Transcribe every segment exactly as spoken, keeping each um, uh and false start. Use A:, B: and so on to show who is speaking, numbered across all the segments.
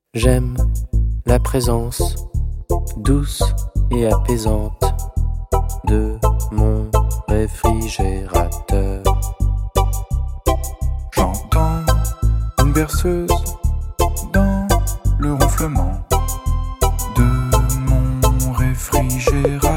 A: J'aime la présence douce et apaisante de mon réfrigérateur.
B: J'entends une berceuse dans le ronflement de mon réfrigérateur.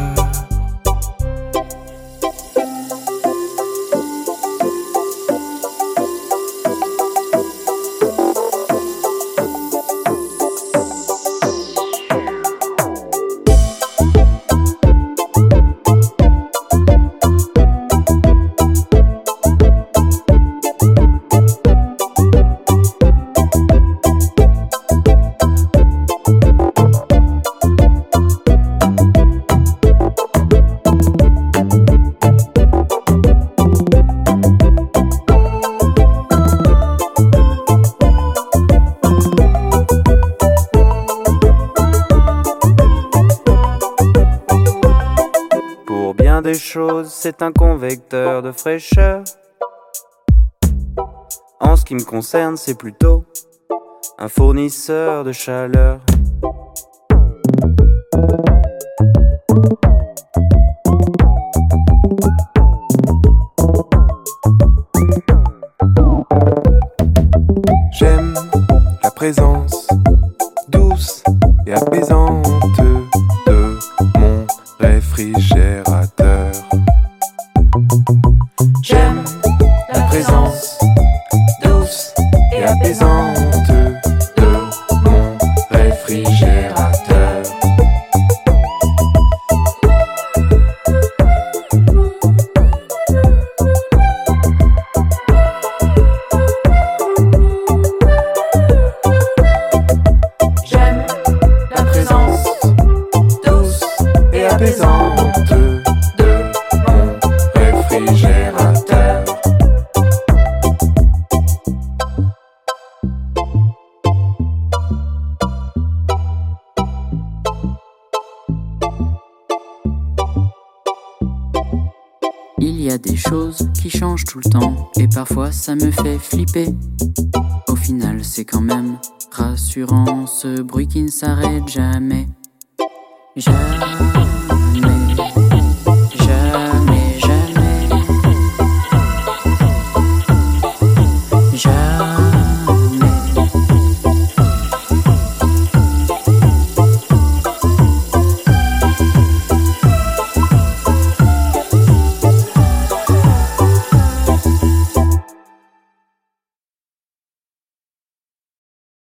C: Des choses, c'est un convecteur de fraîcheur. En ce qui me concerne, c'est plutôt un fournisseur de chaleur.
B: J'aime la présence douce et apaisante de mon réfrigérateur.
C: J'aime la présence douce et apaisante
B: de mon réfrigérateur.
C: J'aime la présence douce et apaisante
B: de mon réfrigérateur.
D: Il y a des choses qui changent tout le temps et parfois ça me fait flipper. Au final c'est quand même rassurant, ce bruit qui ne s'arrête jamais. J'arrête